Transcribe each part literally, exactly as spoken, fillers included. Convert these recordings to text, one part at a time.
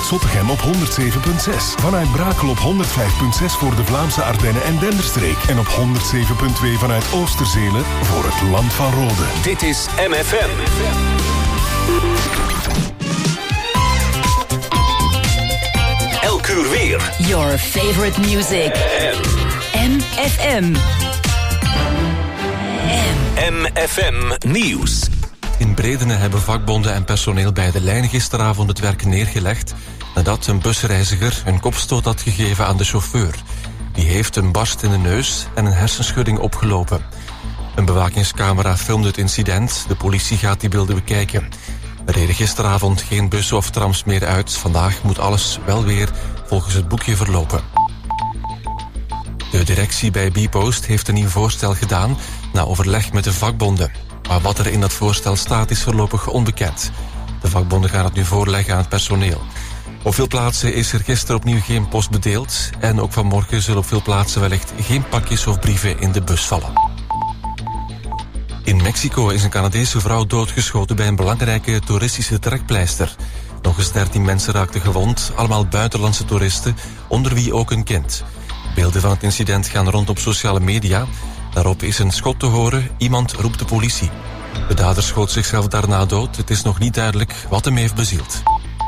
Zottegem op honderd zeven komma zes. Vanuit Brakel op honderd vijf komma zes voor de Vlaamse Ardennen en Denderstreek. En op honderd zeven komma twee vanuit Oosterzelen voor het Land van Rode. Dit is M F M. Elk uur weer. Your favorite music. M F M. M F M Nieuws. In Bredene hebben vakbonden en personeel bij de lijn gisteravond het werk neergelegd nadat een busreiziger een kopstoot had gegeven aan de chauffeur. Die heeft een barst in de neus en een hersenschudding opgelopen. Een bewakingscamera filmde het incident. De politie gaat die beelden bekijken. Er reden gisteravond geen bussen of trams meer uit. Vandaag moet alles wel weer volgens het boekje verlopen. De directie bij Bpost heeft een nieuw voorstel gedaan na overleg met de vakbonden. Maar wat er in dat voorstel staat is voorlopig onbekend. De vakbonden gaan het nu voorleggen aan het personeel. Op veel plaatsen is er gisteren opnieuw geen post bedeeld. En ook vanmorgen zullen op veel plaatsen wellicht geen pakjes of brieven in de bus vallen. In Mexico is een Canadese vrouw doodgeschoten bij een belangrijke toeristische trekpleister. Nog eens dertien mensen raakten gewond, allemaal buitenlandse toeristen, onder wie ook een kind. Beelden van het incident gaan rond op sociale media. Daarop is een schot te horen, iemand roept de politie. De dader schoot zichzelf daarna dood, het is nog niet duidelijk wat hem heeft bezield.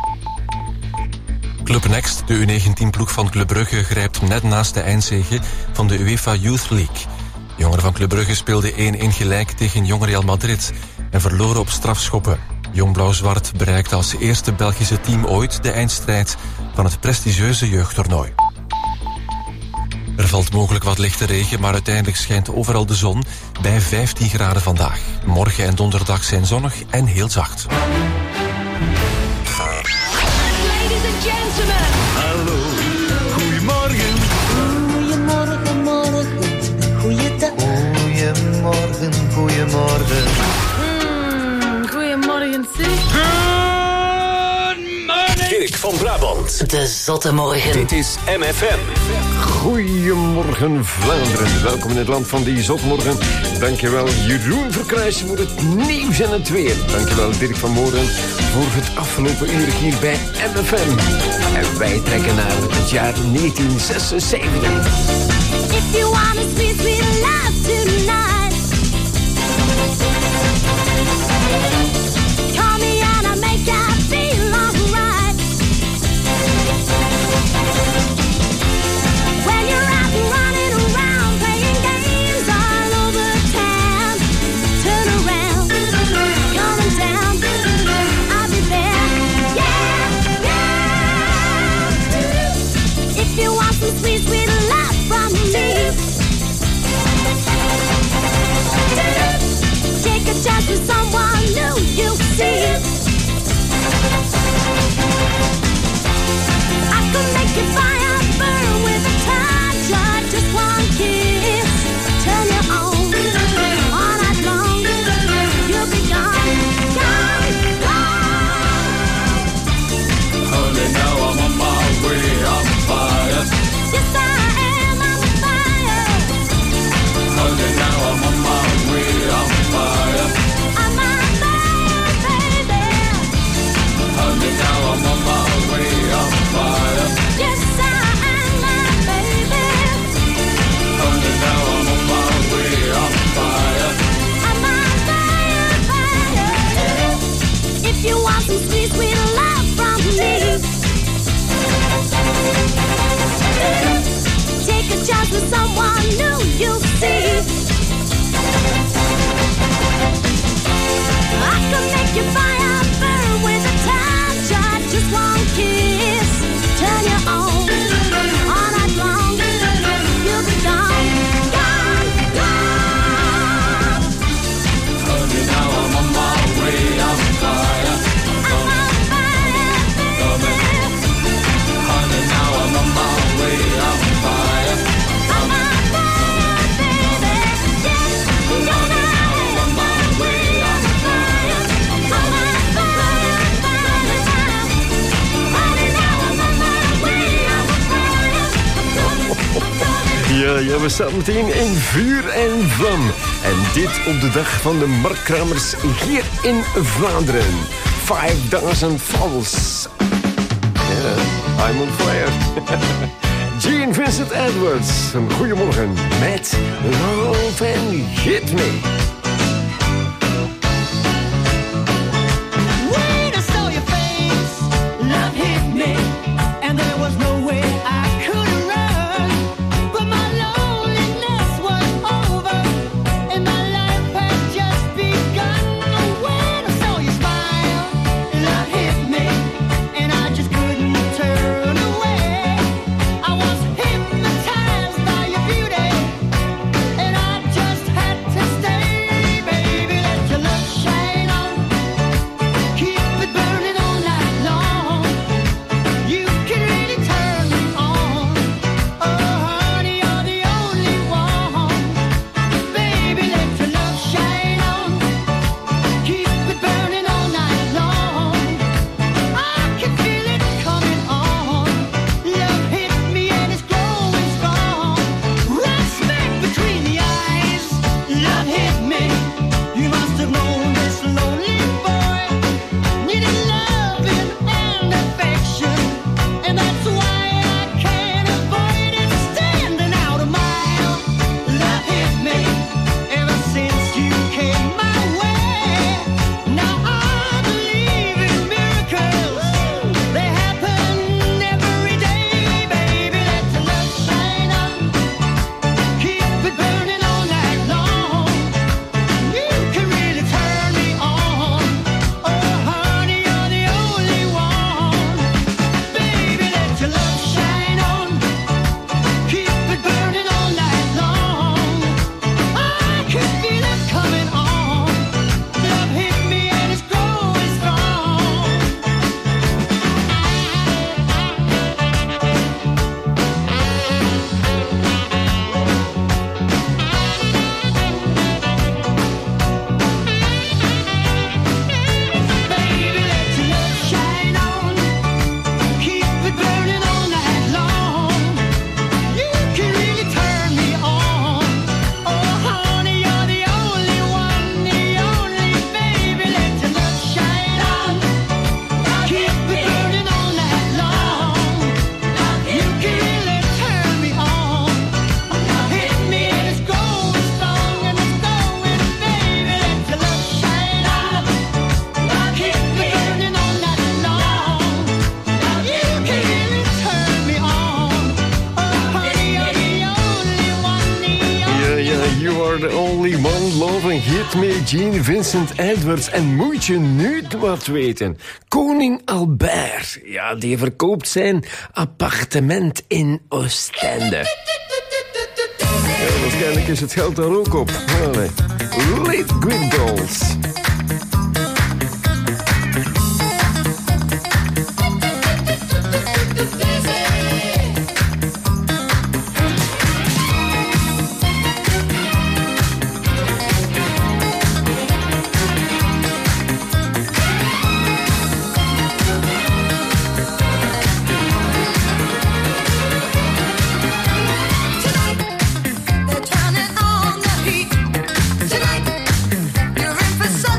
Club Next, de U negentien-ploeg van Club Brugge, grijpt net naast de eindzege van de UEFA Youth League. De jongeren van Club Brugge speelden één-één gelijk tegen Jong Real Madrid en verloren op strafschoppen. Jong Blauw-Zwart bereikte als eerste Belgische team ooit de eindstrijd van het prestigieuze jeugdtoernooi. Er valt mogelijk wat lichte regen, maar uiteindelijk schijnt overal de zon bij vijftien graden vandaag. Morgen en donderdag zijn zonnig en heel zacht. Ladies and gentlemen. Hallo, goedemorgen. Goedemorgen, morgen, goeiedag. Goedemorgen, goedemorgen. Mm, goedemorgen, zeg. Dirk van Brabant. De zotte morgen. Dit is M F M. Goedemorgen Vlaanderen. Welkom in het land van die zotmorgen. Dankjewel Jeroen Verkruijsen voor het nieuws en het weer. Dankjewel Dirk van Moren voor het afgelopen uur hier bij M F M. En wij trekken naar het jaar negentien zesenzeventig. If you wanna sweet, sweet love tonight, call me and I'll make you feel alright. When you're out and running around, playing games all over town, turn around, coming down, I'll be there, yeah, yeah. If you want some sweet, sweet love from me, take a chance with someone new, you see. I can make your fire burn with a touch of just one kiss. Turn you on, all night long. You'll be gone, gone, gone. Honey, now I'm on my way, I'm fire. Yes, I am on fire. Honey, now I'm on my way, I'm fire. I'm on fire, baby. Honey, now I'm on my way, I'm fire. Yes, I am my baby. Honey, now I'm on my way, I'm fire. I'm on fire, fire. If you want some sweet, sweet love from me, take a chance with someone new, you'll see. I can make your fire burn with a touch of just one kiss. Turn you on, all night long. You'll be gone, gone, gone. Honey, now I'm on my way, I'm fire. I'm on fire, baby. Honey, now I'm on my way, I'm fire. I'm on fire, baby. Yes, I'm gonna I'm on my way, I'm fire. I'm on fire, fire, fire. Honey, now I'm on my way, I'm fire. Ja, ja, we staan meteen in vuur en vlam. En dit op de dag van de marktkramers hier in Vlaanderen. vijfduizend Falls. Yeah, I'm on fire. Gene Vincent Edwards. Een goedemorgen met Love and Hit Me. When I saw your face, love hit me, and there was no way I could run. But my loneliness was over, and my life had just begun. When I saw you smile, love hit me, and I just couldn't turn away. I was hypnotized by your beauty, and I just had to stay. Baby, let your love shine on. Keep it burning all night long. You can really turn me on. Oh, honey, you're the only one. Baby, let your love shine on. Keep it burning all night long. I can feel it coming on. Love hit me and it's growing strong. Right smack between the eyes. Love hit me. You must have known this lonely boy needed loving and affection, and that's why I can't avoid it. Standing out a mile, love hit me ever since you came my way. Now I believe in miracles. They happen every day. Baby, let your love shine on. Keep it burning all night long. You can really turn me on. Oh, honey, you're the only one. Baby, let your love shine on. Keep it burning all night long. I can feel it coming on. Love hit me and it's growing strong. Baby, let your love shine on. Keep it burning all night long. You can really turn me on. Oh, honey, you're the only one, the only. Baby, let your love shine on. Keep it burning all night long. You can really turn me on. Hit me and it's going strong and it's going. Baby, let your love shine on. Keep it burning all night long. You can really turn me on. Oh, honey, you're the only one, the only. Ja, ja, you are the only one, love and hit me, Gene Vincent Edwards. En moet je nu wat weten? Koning Albert, ja, die verkoopt zijn appartement in Oostende. Ja, waarschijnlijk is het geld daar ook op. Allee. Liquid Goals. They're turning on the heat. Tonight, you're in for something.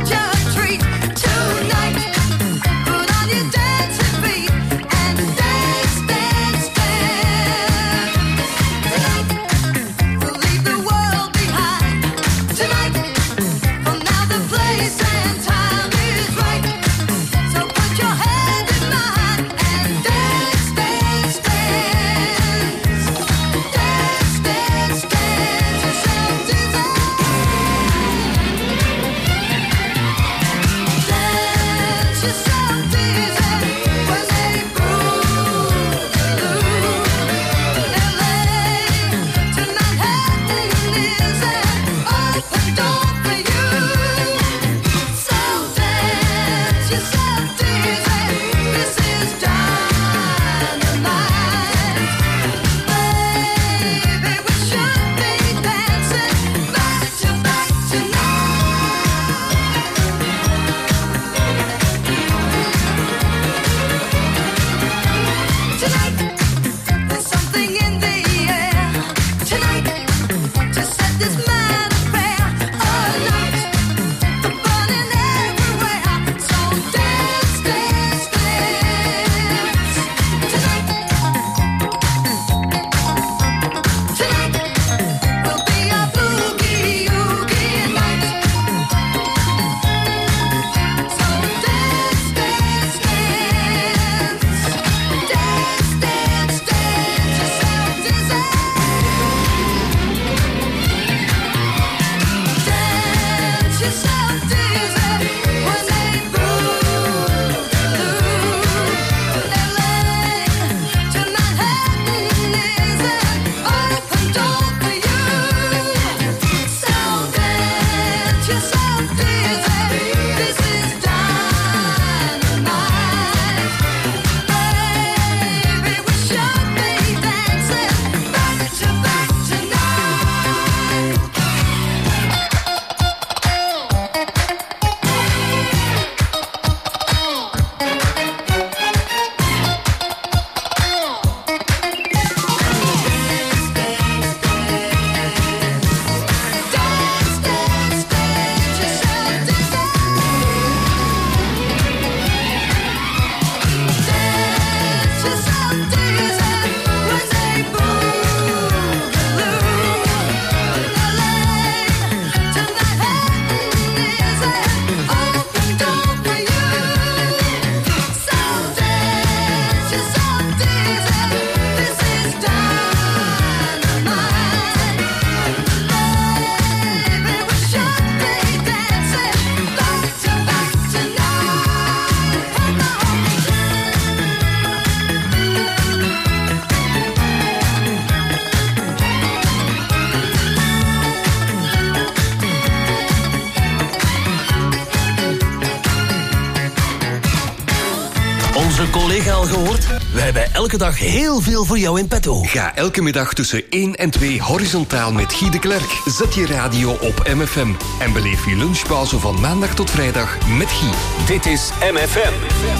Onze collega al gehoord? We hebben elke dag heel veel voor jou in petto. Ga elke middag tussen één en twee horizontaal met Guy de Klerk. Zet je radio op M F M en beleef je lunchpauze van maandag tot vrijdag met Guy. Dit is M F M.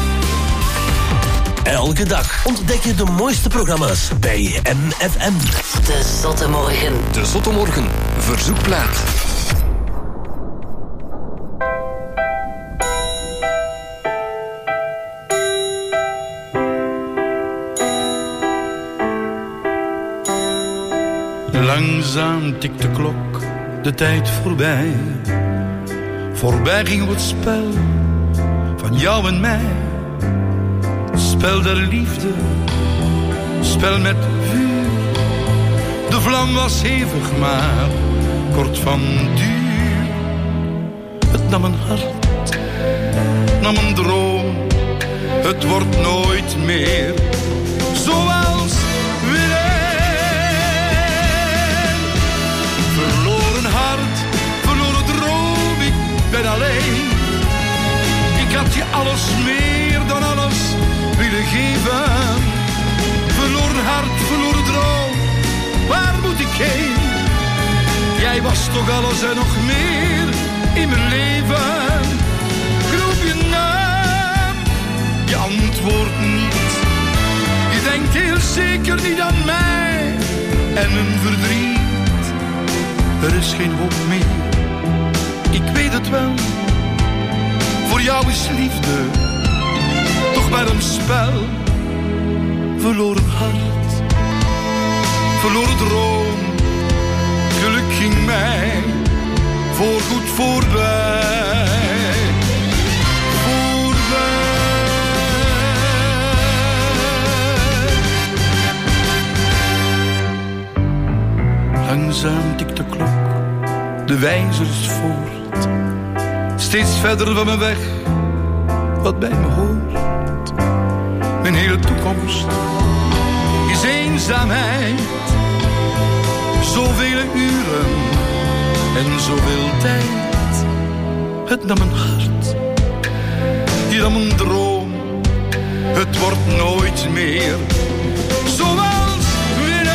Elke dag ontdek je de mooiste programma's bij M F M. De Zotte Morgen. De Zotte Morgen, verzoekplaat. Langzaam tikt de klok, de tijd voorbij. Voorbij ging het spel van jou en mij. Spel der liefde, spel met vuur. De vlam was hevig, maar kort van duur. Het nam een hart, nam een droom. Het wordt nooit meer zoals weer. Verloren hart, verloren droom, ik ben alleen. Ik had je alles meer dan alles willen geven. Verloren hart, verloren droom, waar moet ik heen? Jij was toch alles en nog meer in mijn leven. Ik roep je naam, je antwoordt niet. Je denkt heel zeker niet aan mij en mijn verdriet. Er is geen hoop meer, ik weet het wel. Voor jou is liefde toch maar een spel. Verloren hart, verloren droom. Geluk ging mij voorgoed voorbij. Voorbij. Langzaam tikt de klok, de wijzer is voort. Steeds verder van me weg, wat bij me hoort. Mijn hele toekomst is eenzaamheid. Zoveel uren en zoveel tijd. Het nam een hart, die nam een droom. Het wordt nooit meer zoals weer.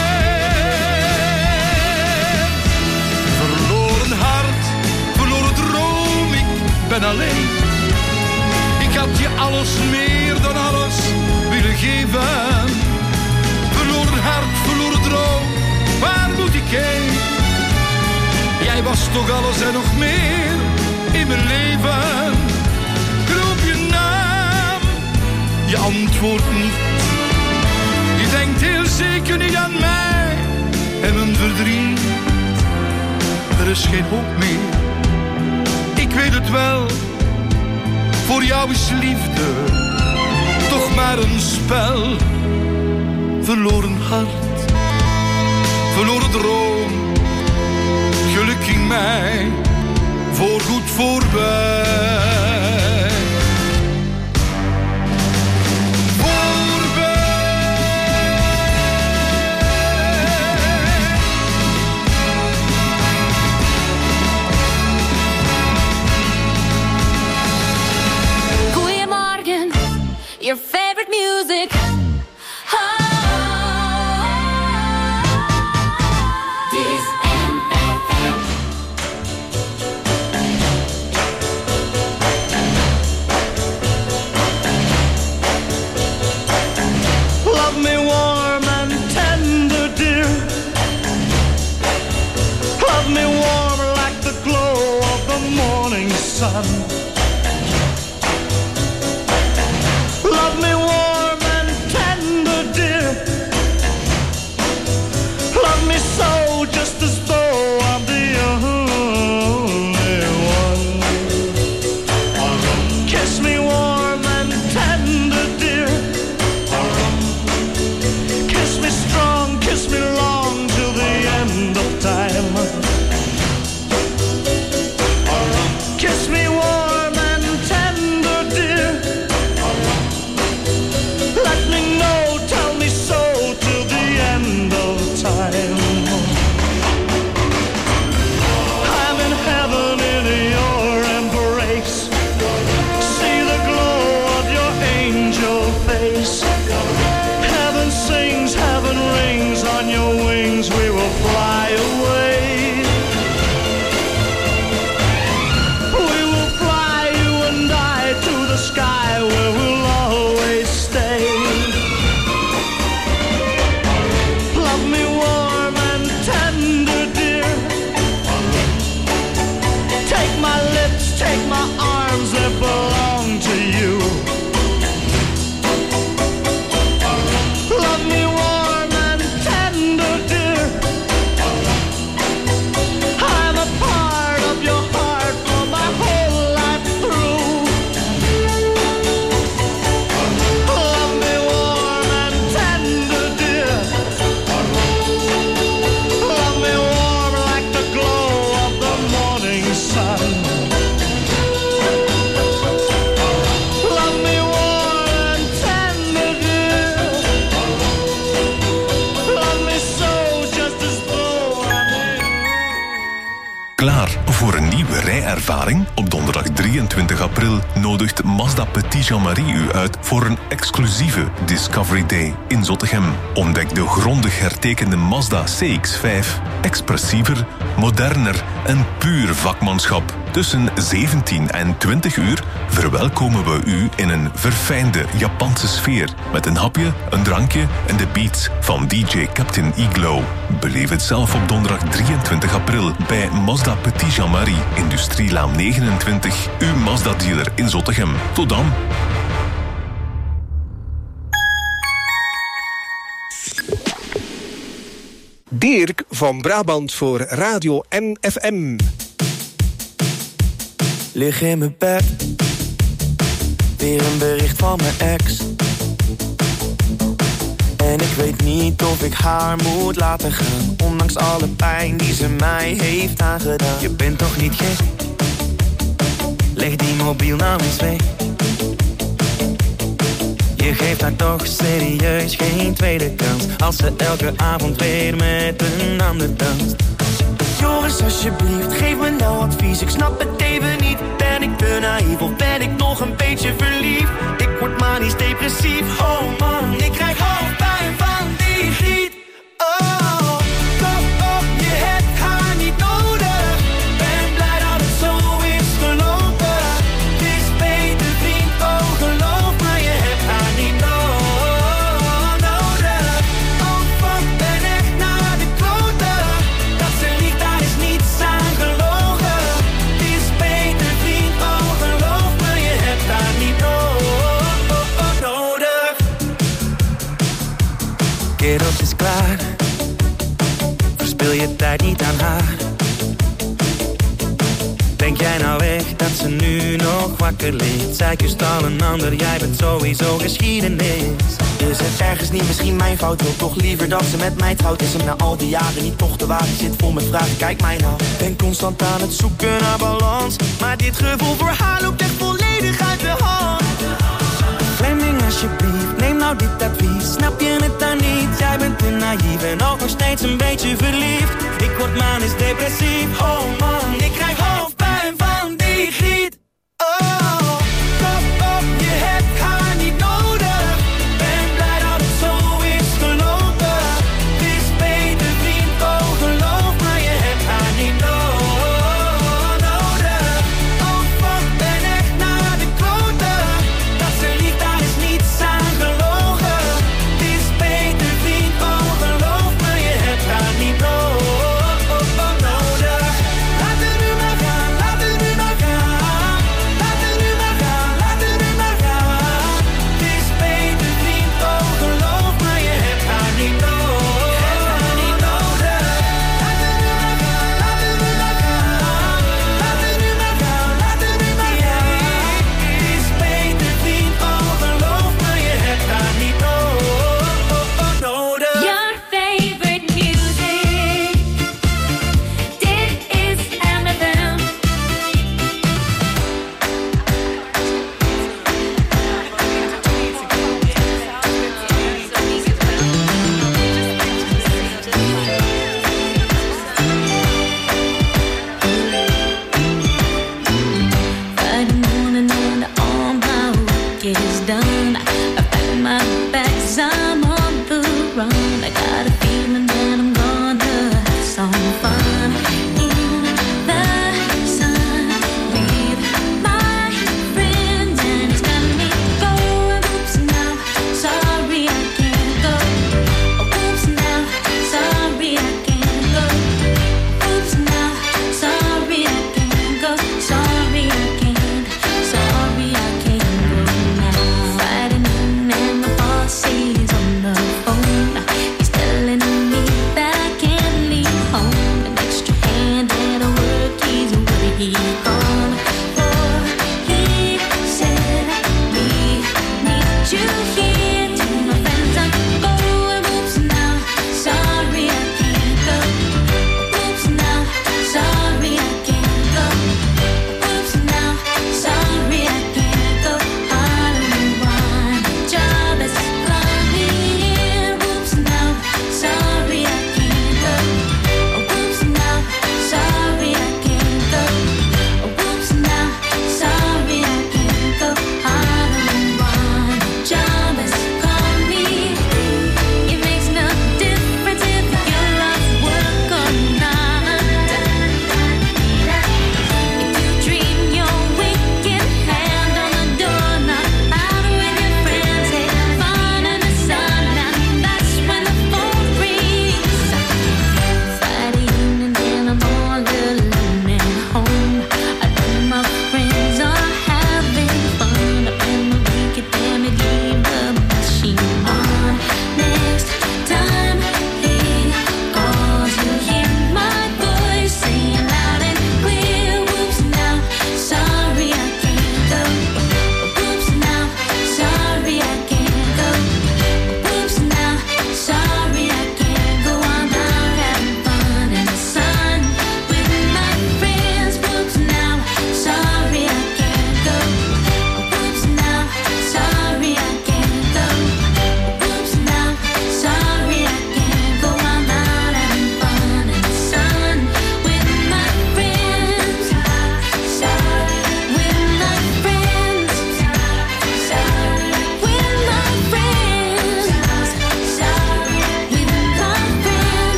Verloren hart, verloren droom, ik ben alleen. Ik had je alles meer dan alles willen geven. Verloren hart, verloren droom, waar moet ik heen? Jij was toch alles en nog meer in mijn leven. Ik roep je naam, je antwoordt niet. Je denkt heel zeker niet aan mij en mijn verdriet. Er is geen hoop meer, ik weet het wel. Voor jou is liefde toch maar een spel. Verloren hart, verloren droom. Geluk ging mij voorgoed voorbij. Your favorite music. Oh, this M F M. sky where we'll always stay. Love me warm and tender, dear. Take my lips, take my arms, they belong to you. Love me warm and tender, dear. I'm a part of your heart for my whole life through. Love me warm and tender, dear. Love me warm like the glow of the morning sun. Love me warm and tender, dear. Love me so just as though I'm Klaar voor een nieuwe rijervaring? Op donderdag drieëntwintig april nodigt Mazda Petit Jean-Marie u uit voor een exclusieve Discovery Day in Zottegem. Ontdek de grondig hertekende Mazda C X vijf. Expressiever, moderner en puur vakmanschap. Tussen zeventien en twintig uur verwelkomen we u in een verfijnde Japanse sfeer. Met een hapje, een drankje en de beats van D J Captain Iglo. Beleef het zelf op donderdag drieëntwintig april bij Mazda Petit Jean-Marie, Industrielaan negenentwintig, uw Mazda-dealer in Zottegem. Tot dan! Dirk van Brabant voor Radio M F M. Lig in mijn bed, weer een bericht van mijn ex. En ik weet niet of ik haar moet laten gaan, ondanks alle pijn die ze mij heeft aangedaan. Je bent toch niet gek? Leg die mobiel nou eens weg. Je geeft haar toch serieus geen tweede kans, als ze elke avond weer met een ander danst. Joris, alsjeblieft, geef me nou advies. Ik snap het even niet. Ben ik te naïef of ben ik nog een beetje verliefd? Ik word manisch depressief. Oh man, ik krijg hoofdpijn van die griet. Oh, klop op, je hebt haar niet nodig. Ben blij dat het zo is gelopen. Het is beter vriend, oh geloof me, je hebt haar niet no- nodig. Oh fuck, ben echt naar de kloten. Dat ze liegt, daar is niets aan gelogen. Het is beter vriend, oh geloof me, je hebt haar niet no- nodig. Kerels is klaar, verspil je tijd niet aan haar. Denk jij nou echt dat ze nu nog wakker ligt? Zij kust al een ander, jij bent sowieso geschiedenis. Is het ergens niet misschien mijn fout? Wil toch liever dat ze met mij trouwt? Is hem na al die jaren niet toch te wagen? Zit vol met vragen, kijk mij nou. Ben constant aan het zoeken naar balans, maar dit gevoel voor haar loopt echt volledig uit de hand. Fleming alsjeblieft, neem nou dit advies. Snap je het dan niet? Jij bent te naïef en ook nog steeds een beetje verliefd. Ik word manisch depressief. Oh man, ik krijg hoofdpijn van die griet. Oh, klop op, je hebt haar niet nodig. Ben blij dat het zo is gelopen. Het is beter vriend, oh geloof me, je hebt haar niet no- nodig. Oh fuck, ben echt naar de kloten. Dat ze liegt, daar is niets aan gelogen. Het is beter vriend, oh geloof me, je hebt haar niet no- nodig. Laat het nu maar gaan, laat het nu maar gaan. Laat het nu maar gaan, laat het nu maar gaan. Het is beter vriend, oh geloof me, je hebt haar niet no- niet nodig. Laat het nu maar gaan, laat het nu maar gaan. Laat het nu maar gaan, laat het nu maar gaan. Het is beter vriend, oh geloof me, je hebt haar niet no- nodig. Your favorite music. Dit is M F M. Friday morning and all my work is done. I pack my bags, I'm on the run. I got a feeling that I'm gonna have some fun in the sun with my friends, and it's got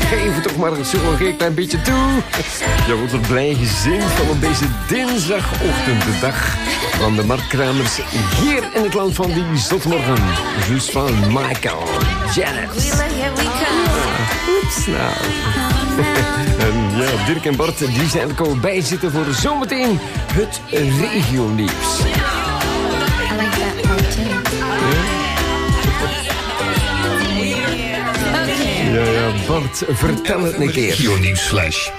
geef toch maar zo nog een klein beetje toe. Je wordt er blij gezind van op deze dinsdagochtend, de dag van de marktkramers hier in het land van die zotmorgen. Juist van Michael Janet. Ah, oeps, nou. En ja, Dirk en Bart die zijn er al bij zitten voor zometeen het regionieuws. I like that part too. Ja, ja, Bart, vertel het een keer. Regionieuwsflash.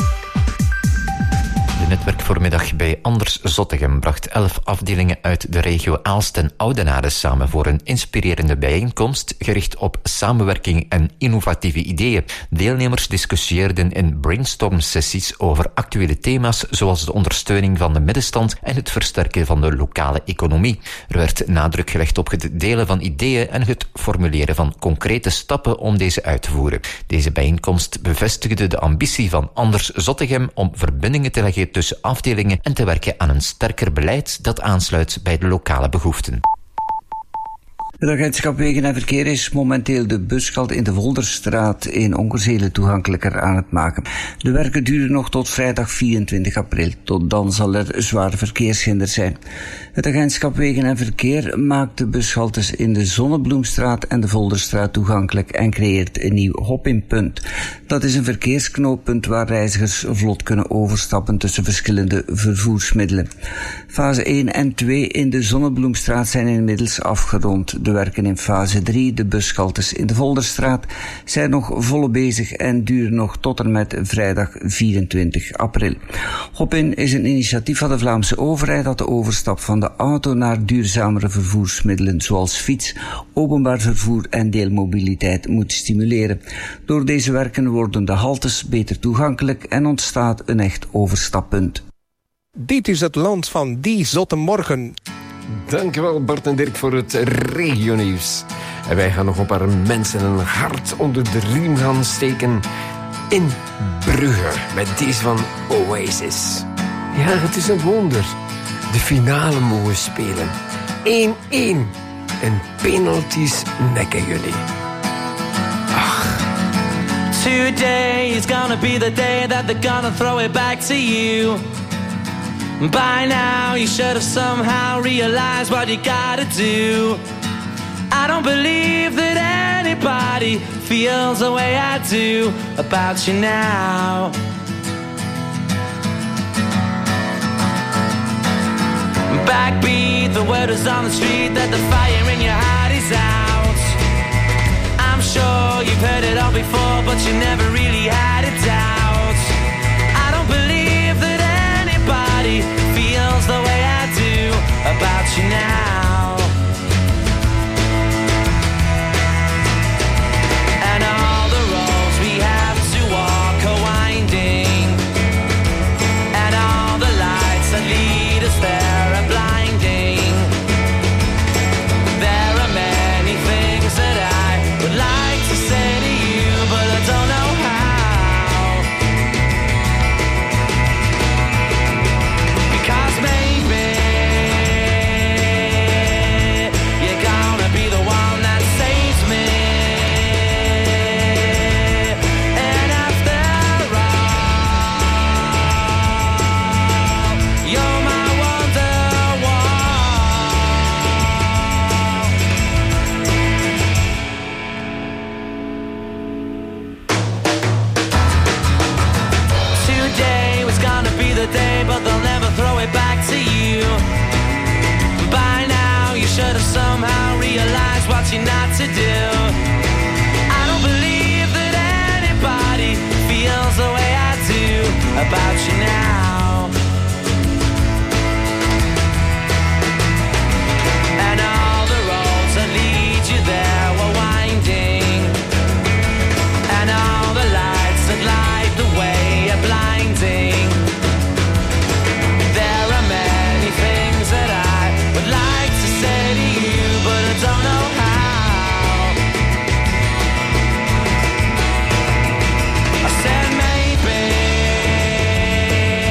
De netwerkvoormiddag bij Anders Zottegem bracht elf afdelingen uit de regio Aalst en Oudenaarde samen voor een inspirerende bijeenkomst gericht op samenwerking en innovatieve ideeën. Deelnemers discussieerden in brainstorm-sessies over actuele thema's zoals de ondersteuning van de middenstand en het versterken van de lokale economie. Er werd nadruk gelegd op het delen van ideeën en het formuleren van concrete stappen om deze uit te voeren. Deze bijeenkomst bevestigde de ambitie van Anders Zottegem om verbindingen te leggen tussen afdelingen en te werken aan een sterker beleid dat aansluit bij de lokale behoeften. Het agentschap Wegen en Verkeer is momenteel de buskant in de Volderstraat in Onkerzelen toegankelijker aan het maken. De werken duren nog tot vrijdag vierentwintig april. Tot dan zal er zware verkeershinder zijn. Het agentschap Wegen en Verkeer maakt de bushaltes in de Zonnebloemstraat en de Volderstraat toegankelijk en creëert een nieuw hop-in-punt. Dat is een verkeersknooppunt waar reizigers vlot kunnen overstappen tussen verschillende vervoersmiddelen. Fase één en twee in de Zonnebloemstraat zijn inmiddels afgerond. De werken in fase drie, de bushaltes in de Volderstraat, zijn nog volop bezig en duren nog tot en met vrijdag vierentwintig april. Hop-in is een initiatief van de Vlaamse overheid dat de overstap van de auto naar duurzamere vervoersmiddelen zoals fiets, openbaar vervoer en deelmobiliteit moet stimuleren. Door deze werken worden de haltes beter toegankelijk en ontstaat een echt overstappunt. Dit is het land van die zotte morgen. Dankjewel Bart en Dirk voor het regionieuws. En wij gaan nog een paar mensen een hart onder de riem gaan steken in Brugge met deze van Oasis. Ja, het is een wonder. De finale mogen spelen. één-één. En penalties nekken jullie. Ach. Today is gonna be the day that they're gonna throw it back to you. By now you should have somehow realized what you gotta do. I don't believe that anybody feels the way I do about you now. Backbeat, the word is on the street that the fire in your heart is out. I'm sure you've heard it all before, but you never really had a doubt. I don't believe that anybody feels the way I do about you now. And all the roads we have to walk are winding, and all the lights that lead us there are blinding. There are many things that I would like to say to you, but I don't know how. Because maybe you're gonna be the one that saves me. And after all, you're my wonderwall. Today was gonna be the day, but they'll never throw it back to you. By now you should have somehow realized what you're not to do. I don't believe that anybody feels the way I do about you now. And all the roads that lead you there were winding, and all the lights that light the way are blinding. There are many things that I would like to say to you, but I don't know how. I said maybe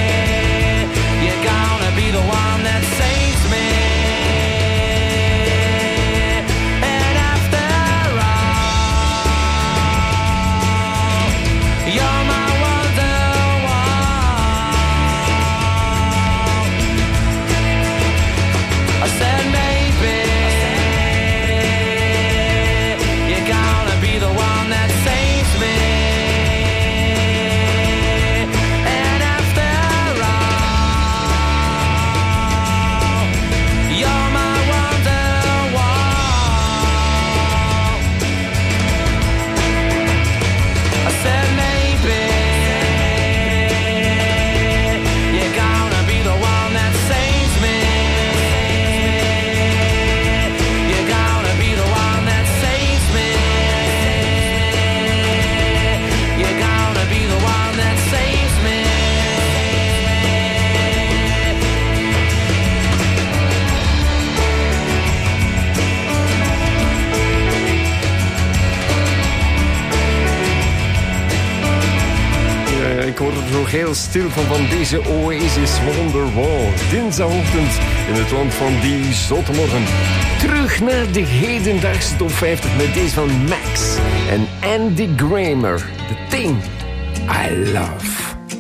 worden er nog heel stil van van deze Oasis Wonderwall. Dinsdagochtend in het land van die zotte morgen. Terug naar de hedendaagse top vijftig met deze van Max en Andy Grammer. The Thing I Love.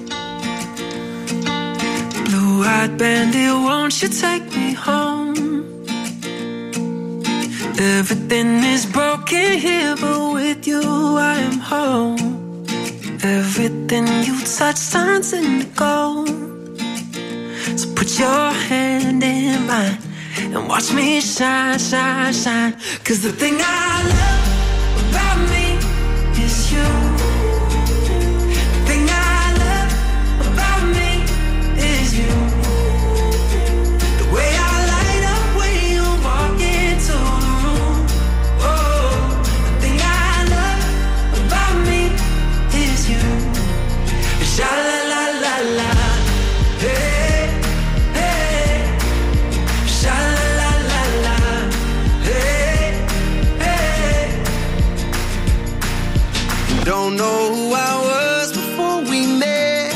Blue-eyed bandit, won't you take me home? Everything is broken here, but with you I am home. Everything you touch turns into gold. So put your hand in mine and watch me shine, shine, shine. 'Cause the thing I love about me is you. The thing I love about me is you. The way I light up when you walk into the room. Oh, the thing I love about me is you. Sha la la la la, hey, hey. Sha la la la la, hey, hey. Don't know who I was before we met.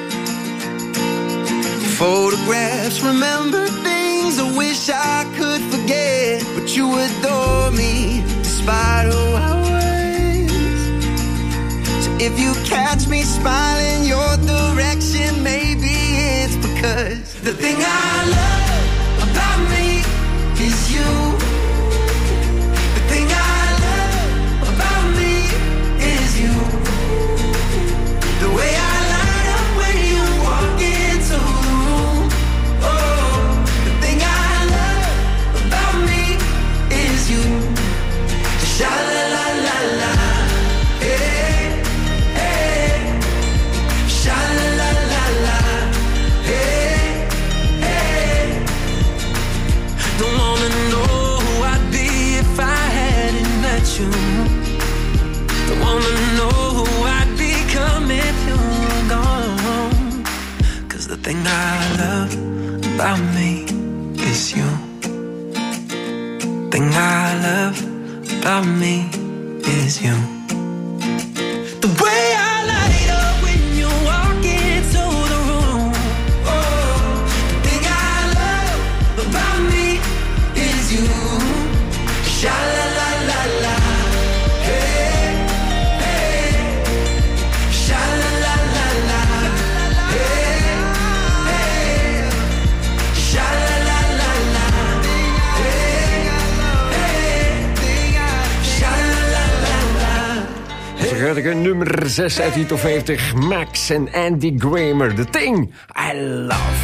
Photographs, remember things I wish I could forget. But you adore me despite who I was. So if you catch me smiling your direction, maybe it's because the thing I love about me is you. The thing I love about me is you. The way I light up when you walk into the room. Oh, the thing I love about me is you. Sha la la la la, hey, hey. Sha la la la la, hey, hey. Don't wanna know who I'd be if I hadn't met you. Don't wanna know who I'd become if you were gone. 'Cause the thing I love about me is you. Thing I love about me is you. The way I light up when you walk into the room. Oh, the thing I love about me is you. Sha la la la la, hey, hey. Sha la la la la, hey, hey. Sha la la la la, hey, hey. Sha la la la la. Vergeet nummer zes uit die top vijftig. Max en Andy Grammer. The Thing I Love.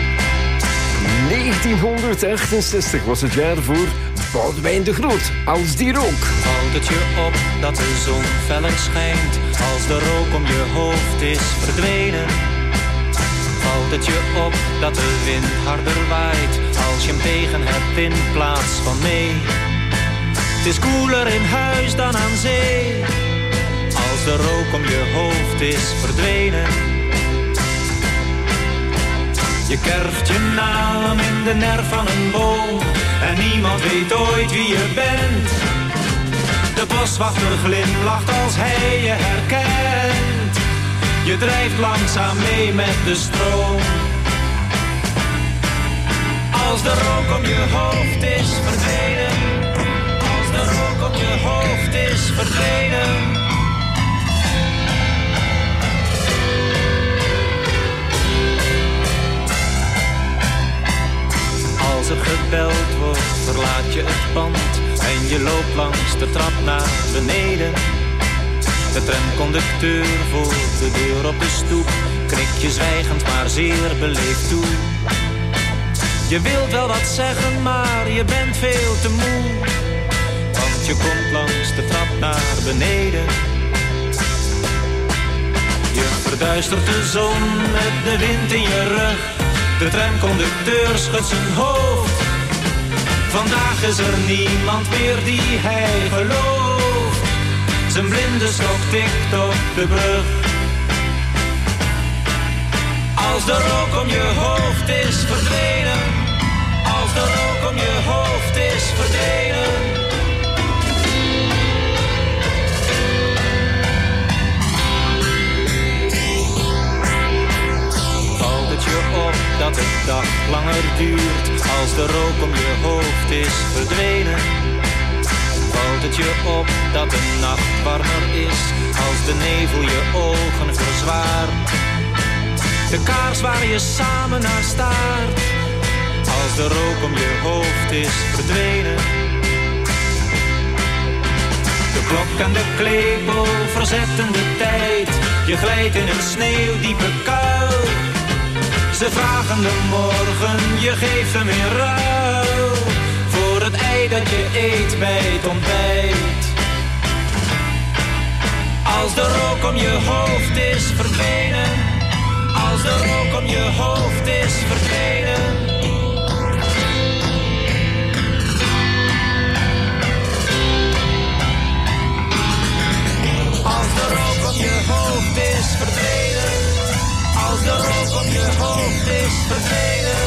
negentienhonderdachtenzestig was het jaar voor Boudewijn de Groot. Als die rook. Valt het je op dat de zon feller schijnt als de rook om je hoofd is verdwenen? Valt het je op dat de wind harder waait als je hem tegen hebt in plaats van mee? Het is koeler in huis dan aan zee als de rook om je hoofd is verdwenen. Je kerft je naam in de nerf van een boom en niemand weet ooit wie je bent. De boswachter glimlacht als hij je herkent. Je drijft langzaam mee met de stroom. Als de rook om je hoofd is verdwenen. Als de rook om je hoofd is verdwenen. Als er gebeld wordt, verlaat je het pand en je loopt langs de trap naar beneden. De tramconducteur voor de deur op de stoep knikt je zwijgend maar zeer beleefd toe. Je wilt wel wat zeggen, maar je bent veel te moe, want je komt langs de trap naar beneden. Je verduistert de zon met de wind in je rug. De tramconducteur schudt zijn hoofd. Vandaag is er niemand meer die hij gelooft. Zijn blinde stok tikt op de brug. Als de rook om je hoofd is verdwenen. Als de rook om je hoofd is verdwenen. Als de rook om je hoofd is verdwenen, valt het je op dat de nacht warmer is. Als de nevel je ogen verzwaart, de kaars waar je samen naar staart. Als de rook om je hoofd is verdwenen. De klok en de klepel verzetten de tijd. Je glijdt in een sneeuwdiepe kuil. Ze vragen de morgen, je geeft hem in ruil voor het ei dat je eet bij het ontbijt. Als de rook om je hoofd is verdwenen, als de rook om je hoofd is verdwenen. Als de rook om je hoofd is verdwenen, als de rook om je hoofd is verdwenen.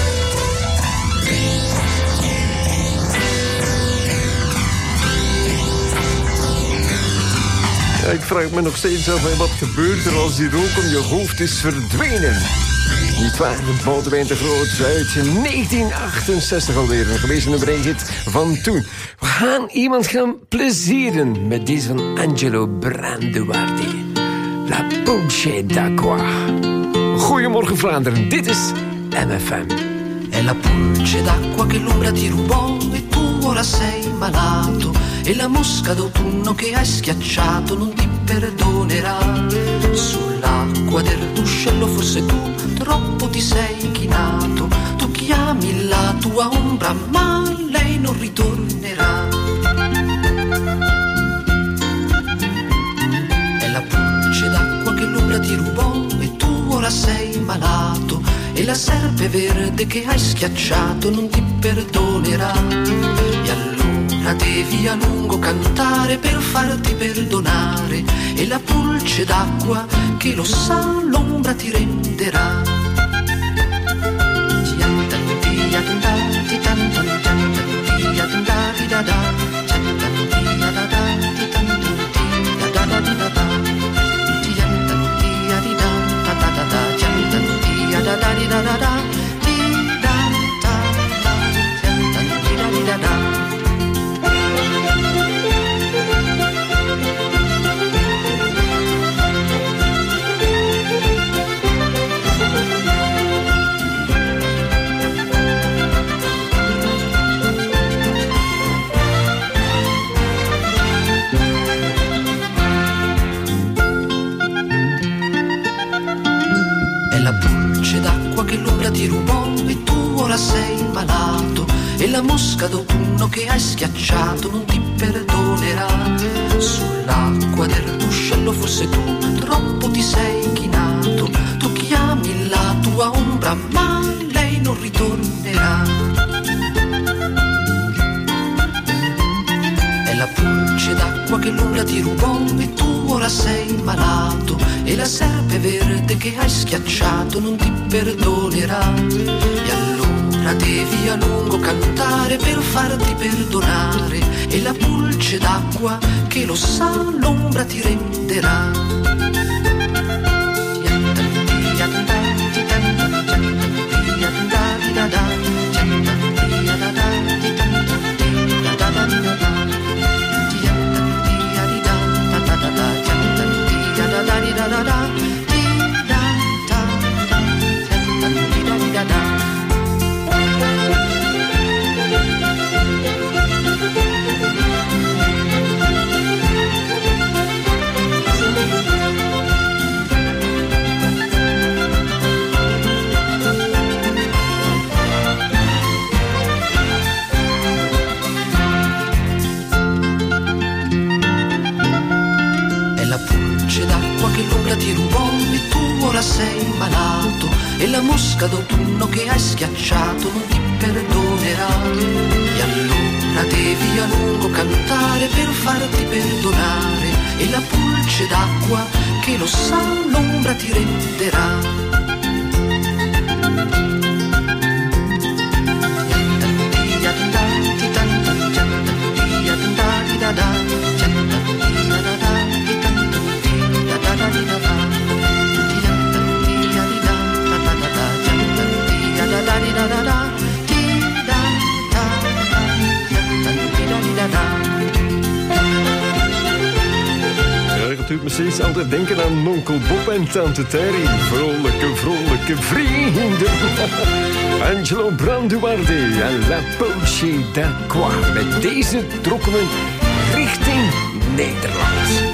Ja, ik vraag me nog steeds af, wat gebeurt er als die rook om je hoofd is verdwenen? Niet waar, Boudewijn de Groot uit negentien achtenzestig alweer. Een gewezen nummer één hit van toen. We gaan iemand gaan plezieren met deze van Angelo Branduardi. La Pulce d'acqua. Goedemorgen Vlaanderen, dit is M F M. È la pulce d'acqua che l'ombra ti rubò e tu ora sei malato. E la mosca d'autunno che hai schiacciato non ti perdonerà. Sull'acqua del ruscello forse tu troppo ti sei chinato. Tu chiami la tua ombra ma lei non ritornerà. È la pulce d'acqua che l'ombra ti rubò e tu ora sei malato. E la serpe verde che hai schiacciato non ti perdonerà. E allora devi a lungo cantare per farti perdonare. E la pulce d'acqua che lo sa l'ombra ti renderà. Da da di da da da di da da da di da di da da. Che l'ombra ti rubò e tu ora sei malato. E la mosca d'autunno che hai schiacciato non ti perdonerà. Sull'acqua del ruscello forse tu troppo ti sei chinato. Tu chiami la tua ombra ma lei non ritornerà. È la pulce d'acqua che l'ombra ti rubò e tu ora sei malato. E la serpe verde che hai schiacciato non ti perdonerà. E allora devi a lungo cantare per farti perdonare. E la pulce d'acqua che lo sa l'ombra ti renderà. Sei malato e la mosca d'autunno che hai schiacciato non ti perdonerà. E allora devi a lungo cantare per farti perdonare. E la pulce d'acqua che lo sa l'ombra ti renderà. Da da da da da precies altijd denken aan onkel Bob en tante Terry. Vrolijke, vrolijke vrienden. Angelo Branduardi en La Poche d'Aqua. Met deze trokken we richting Nederland.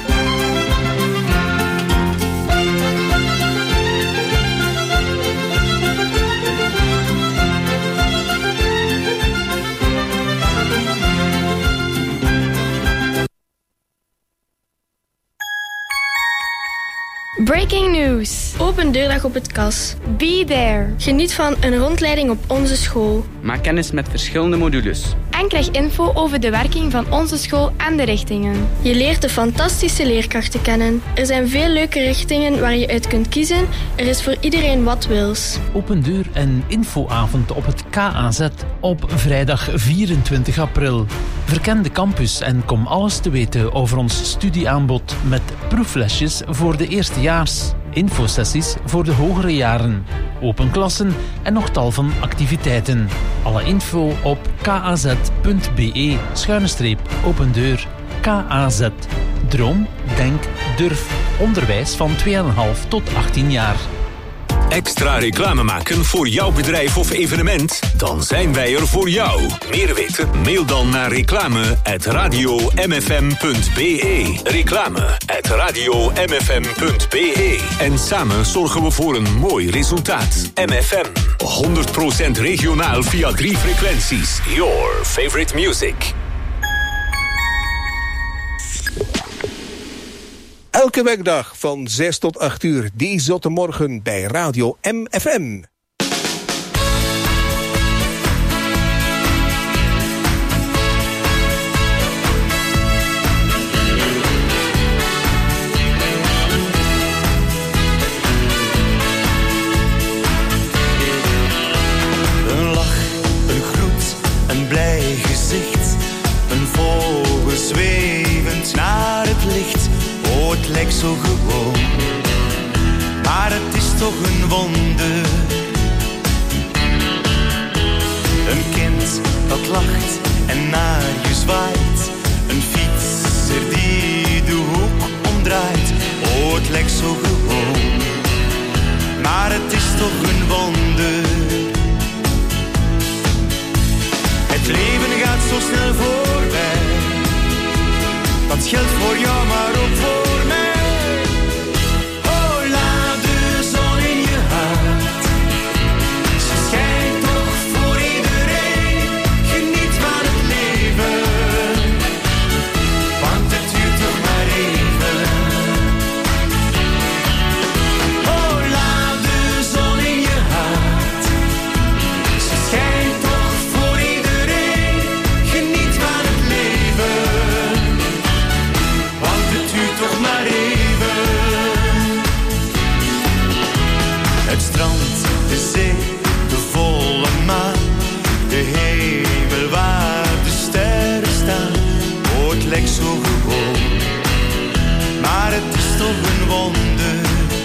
Breaking news. Open deurdag op het Kas. Be there. Geniet van een rondleiding op onze school. Maak kennis met verschillende modules. En krijg info over de werking van onze school en de richtingen. Je leert de fantastische leerkrachten kennen. Er zijn veel leuke richtingen waar je uit kunt kiezen. Er is voor iedereen wat wils. Open deur en infoavond op het K A Z op vrijdag vierentwintig april. Verken de campus en kom alles te weten over ons studieaanbod met proeflesjes voor de eerstejaars, infosessies voor de hogere jaren, open klassen en nog tal van activiteiten. Alle info op kaz.be schuine streep open deur. K A Z. Droom, denk, durf. Onderwijs van twee komma vijf tot achttien jaar. Extra reclame maken voor jouw bedrijf of evenement? Dan zijn wij er voor jou. Meer weten? Mail dan naar reclame at radio m f m punt b e. Reclame at radio m f m punt b e. En samen zorgen we voor een mooi resultaat. M F M. honderd procent regionaal via drie frequenties. Your favorite music. Elke werkdag van zes tot acht uur, die zotte morgen bij Radio M F M. Een lach, een groet, een blij gezicht. Een vogel zwevend naar het licht. Oh, het lijkt zo gewoon, maar het is toch een wonder. Een kind dat lacht en naar je zwaait. Een fietser die de hoek omdraait. Oh, het lijkt zo gewoon, maar het is toch een wonder. Het leven gaat zo snel voorbij. Dat geldt voor jou, maar ook voor mij. Oh, laat de zon in je hart. Ze schijnt toch voor iedereen. Geniet van het leven, want het duurt toch maar even. Oh, laat de zon in je hart. Ze schijnt toch voor iedereen. Geniet van het leven, toch maar even. Het strand, de zee, de volle maan. De hemel waar de sterren staan. Oh, het lijkt zo gewoon, maar het is toch een wonder.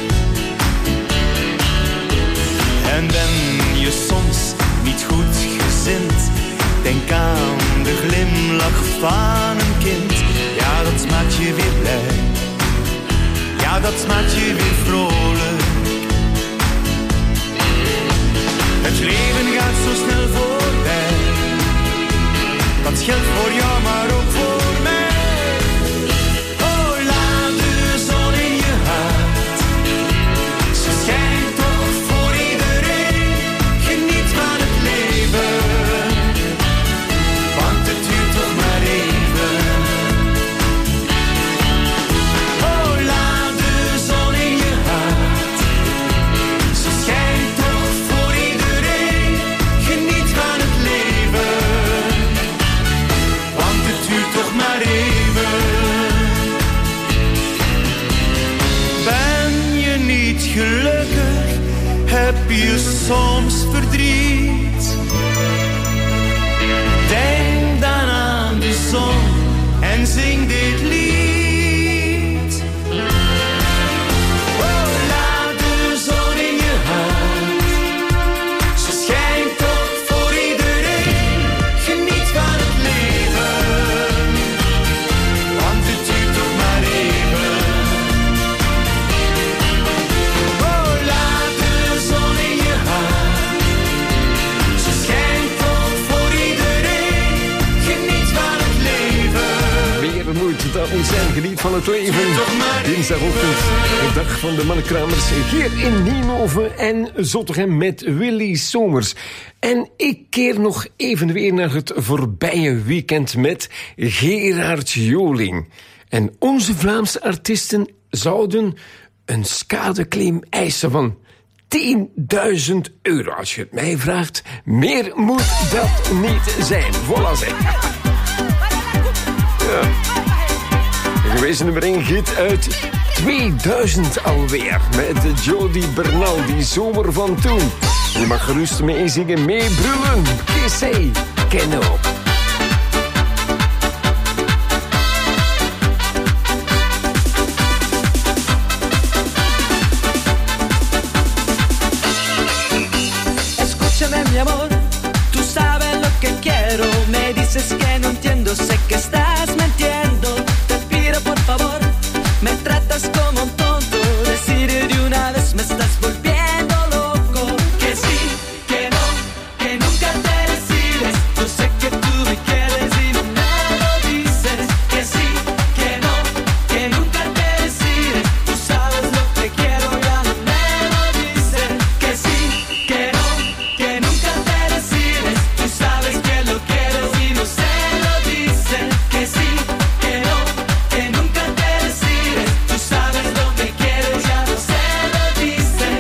En ben je soms niet goed gezind, denk aan de glimlach van een kind. Ja, dat maakt je weer blij. Ja, dat maakt je weer vrolijk. Het leven gaat zo snel voorbij. Dat geldt voor jou, maar ook voor mij. Oh, laat de zon in je hart. Ze schijnt toch voor iedereen. Geniet van het leven, want het duurt toch maar even. Oh, laat de zon in je hart. Ze schijnt toch voor iedereen. Geniet van het leven, want het duurt toch maar even. Ben je niet gelukkig? Heb je soms verdriet? Denk dan aan de zon en zing dit lied. Oh, laat de zon in je hart. Ze schijnt toch voor iedereen. Geniet van het leven, want het duurt toch maar even. geniet van het leven. Dinsdagochtend, de dag van de mannenkramers hier in Nienhoven en Zottegem met Willy Somers. En ik keer nog even weer naar het voorbije weekend met Gerard Joling. En onze Vlaamse artiesten zouden een schadeclaim eisen van tienduizend euro. Als je het mij vraagt, meer moet dat niet zijn. Voilà zeg. Ja. Een gewezen nummer één hit uit tweeduizend alweer. Met Jody Bernal, die zomer van toen. Je mag gerust meezingen, meebrullen. Que say, que no. Escúchame mi amor, tú sabes lo que quiero. Me dices que no entiendo, sé que estás mintiendo. Te pido por favor, me tratas como un tonto. Decir de una vez me estás volviendo loco. Que sí, que no, que nunca te decides. Yo sé que tú me quieres y no me lo dices. Que sí, que no, que nunca te decides. Tú sabes lo que quiero, ya no me lo dices. Que sí, que no, que nunca te decides. Tú sabes que lo quieres y no se lo dices. Que sí, que no, que nunca te decides. Tú sabes lo que quieres, ya no se lo dices.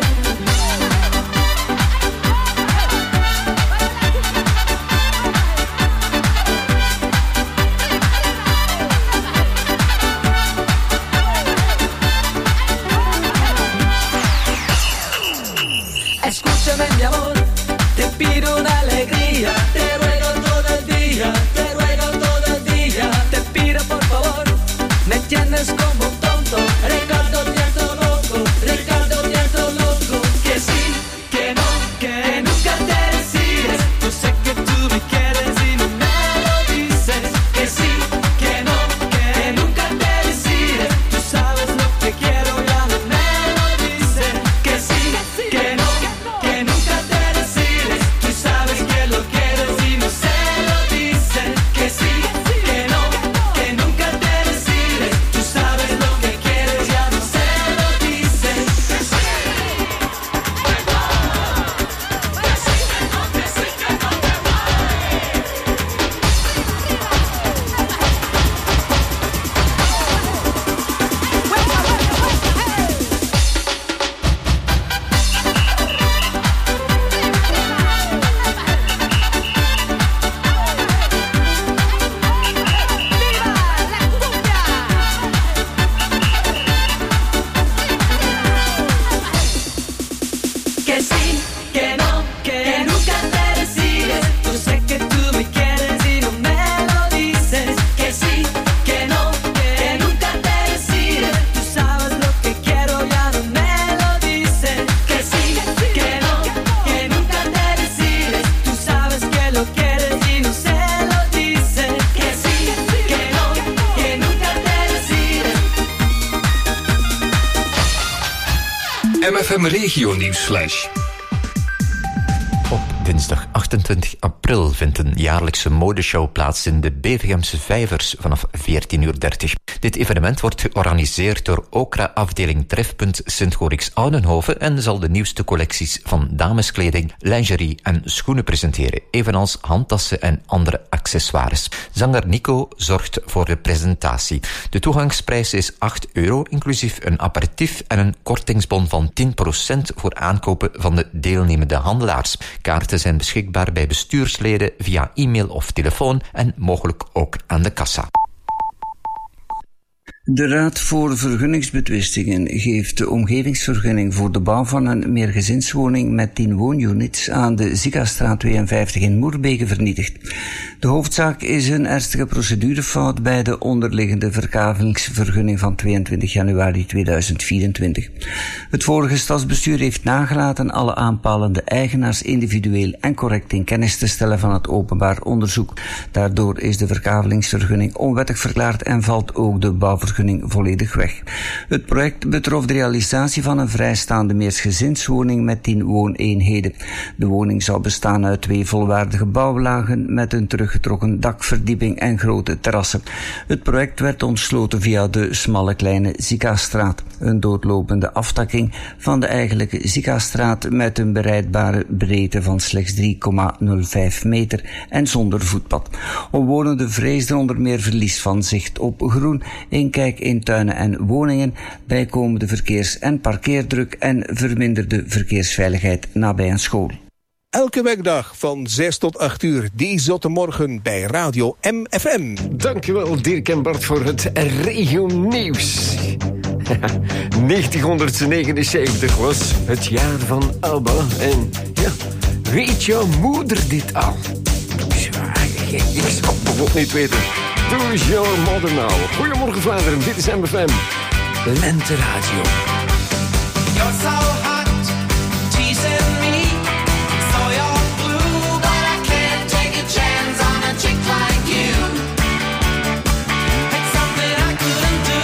Escúchame mi amor, te pido una alegría, te ruego todo el día, te ruego todo el día, te pido por favor, me tienes como un tonto, Ricardo Tiento loco, Ricardo Tiento loco, que sí, que no, que nunca te decides, yo sé que tú me quieres y no me lo dices, que sí, que no, que nunca te decides, tú sabes lo que quiero, ya no me lo dices, que sí, que no, que nunca te decides, tú sabes que lo quieres y no se lo dices, que sí, que no, que nunca te decides, tú sabes lo que quieres, ya no se lo dices. Que sí, que no, que nunca te decides. Yo sé que tú me quieres y no me lo dices. Que sí, que no, que nunca te decides. Tú sabes lo que quiero, ya no me lo dices. Que sí, que no, que nunca te decides. Tú sabes que lo quieres y no se lo dices. Que sí, que no, que nunca te decides. M F M Regio Nieuwsflash. Op dinsdag achtentwintig april vindt een jaarlijkse modeshow plaats in de Bevegemse Vijvers vanaf veertien uur dertig. Dit evenement wordt georganiseerd door Okra-afdeling Trefpunt Sint-Gorix Oudenhoven en zal de nieuwste collecties van dameskleding, lingerie en schoenen presenteren, evenals handtassen en andere accessoires. Zanger Nico zorgt voor de presentatie. De toegangsprijs is acht euro, inclusief een aperitief en een kortingsbon van tien procent voor aankopen van de deelnemende handelaars. Kaarten zijn beschikbaar bij bestuursleden via e-mail of telefoon en mogelijk ook aan de kassa. De Raad voor Vergunningsbetwistingen geeft de omgevingsvergunning voor de bouw van een meergezinswoning met tien woonunits aan de Ziegastraat tweeënvijftig in Moerbeke vernietigd. De hoofdzaak is een ernstige procedurefout bij de onderliggende verkavelingsvergunning van tweeëntwintig januari tweeduizend vierentwintig. Het vorige stadsbestuur heeft nagelaten alle aanpalende eigenaars individueel en correct in kennis te stellen van het openbaar onderzoek. Daardoor is de verkavelingsvergunning onwettig verklaard en valt ook de bouwvergunning bouwvergunning volledig weg. Het project betrof de realisatie van een vrijstaande meersgezinswoning met tien wooneenheden. De woning zou bestaan uit twee volwaardige bouwlagen met een teruggetrokken dakverdieping en grote terrassen. Het project werd ontsloten via de smalle kleine Zika-straat, een doodlopende aftakking van de eigenlijke Zika-straat met een bereidbare breedte van slechts drie komma nul vijf meter en zonder voetpad. Omwonenden vreesden onder meer verlies van zicht op groen, inkijk in tuinen en woningen, bijkomende verkeers- en parkeerdruk en verminderde verkeersveiligheid nabij een school. Elke werkdag van zes tot acht uur, die zotte morgen bij Radio M F M. Dankjewel Dirk en Bart voor het regio-nieuws. negentienhonderdnegenenzeventig was het jaar van ABBA. En ja, weet jouw moeder dit al? Ik zou het bijvoorbeeld niet weten. Do your mother now. Goedemorgen Vlaanderen, dit is M F M. Lente Radio. You're so hot, teasing me. So you're blue, but I can't take a chance on a chick like you. It's something I couldn't do.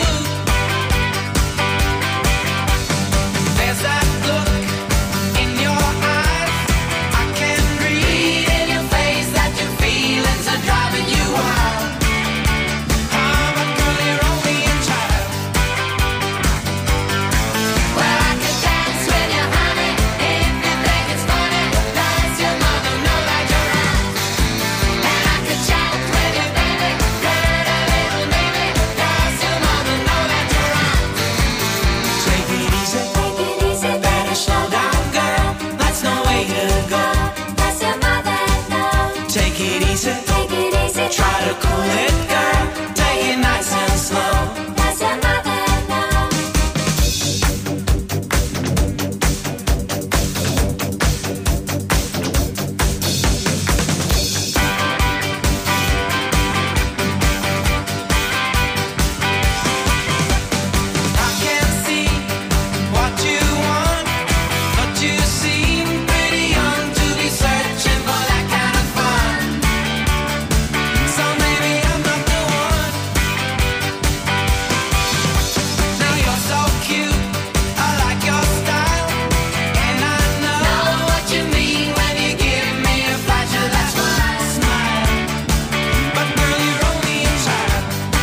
There's that look in your eyes. I can read in your face that your feelings are driving you wild. I'm a girly Romeo child. Well, I could dance with you, honey, if you think it's funny. Does your mother know that you're out? And I could chat with you, baby, good a little baby. Does your mother know that you're out? Take it easy, take it easy, better slow down, girl. That's no way to go. Does your mother know? Take it easy, take it easy, try to cool it, girl. Take it nice and slow. Does your mother know? I can't see what you want, but you seem pretty young to be searching for that kind of fun. So maybe I'm not the one. Now you're so cute, I like your style, and I know what you mean when you give me a flash of that smile. But girl, you're only a child.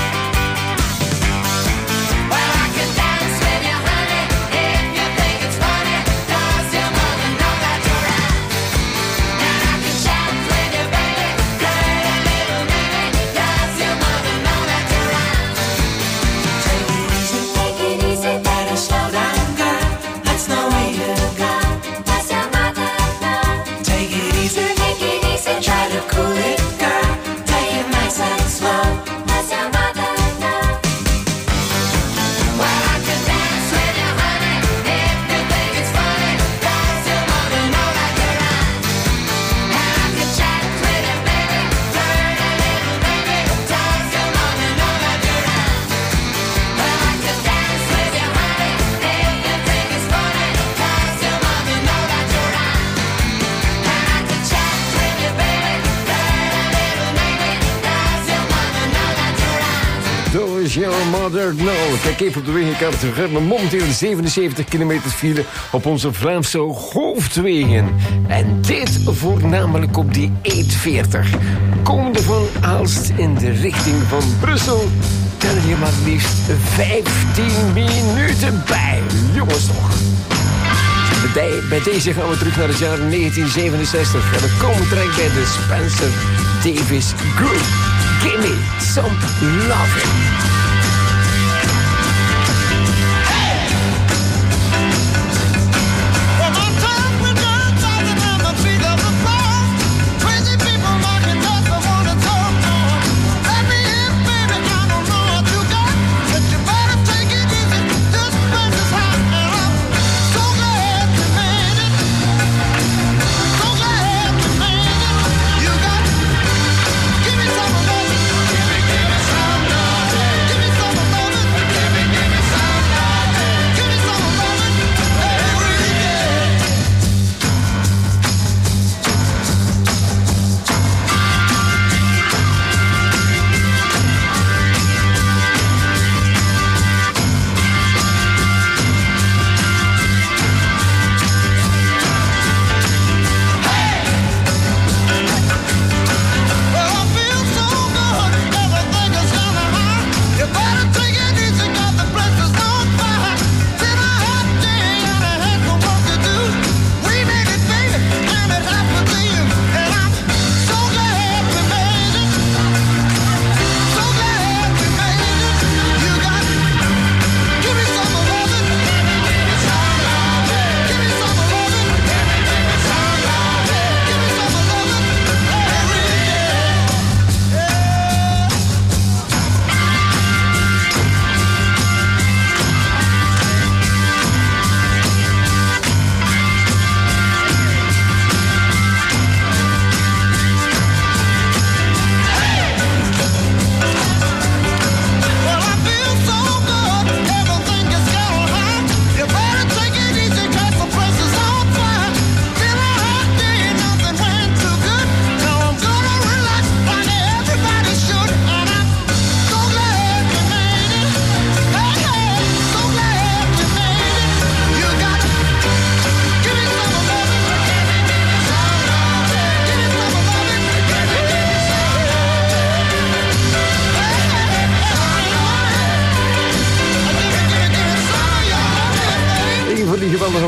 Well, I could dance with you, honey, if you think it's funny. Does your mother know that you're out? And I could chat with you, baby, good a little baby. Does your mother know that you're out? Take it easy, take it easy, better slow down, girl. That's no way to go. Does your mother know? Take it easy, take it easy, try to cool it, girl. Take it nice and slow. Does your mother know? Well, I could dance with you, honey, if you think it's funny. Does your mother know that you're out? And I could chat with you, baby, good a little baby. Does your mother know that you're out? Well, I could dance with you, honey, if you think it's funny. Does your mother know that you're out? And I could chat with you, baby, good a little baby. Does your mother know that you're out? Does your mother know? Kijk even op de wegenkaart. We hebben momenteel zevenenzeventig kilometer file op onze Vlaamse hoofdwegen. En dit voornamelijk op die E veertig. Komende van Aalst in de richting van Brussel. Tel je maar liefst vijftien minuten bij. Jongens toch. Bij, bij deze gaan we terug naar het jaar negentien zevenenzestig. En we komen terecht bij de Spencer Davis Group. Give me some loving. Give me some of that. Give me, give me some of that.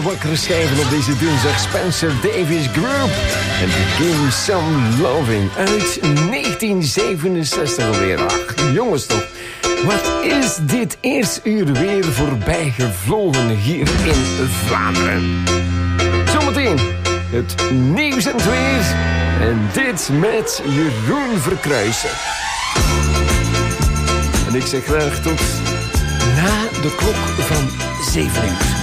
wakkere schijven op deze dinsdag. Spencer Davis Group en The Game Some Loving uit negentien zevenenzestig alweer. Ach, jongens toch. Wat is dit eerste uur weer voorbij gevlogen hier in Vlaanderen? Zometeen het nieuws en het weer. En dit met Jeroen Verkruijsen. En ik zeg graag tot na de klok van zeven uur.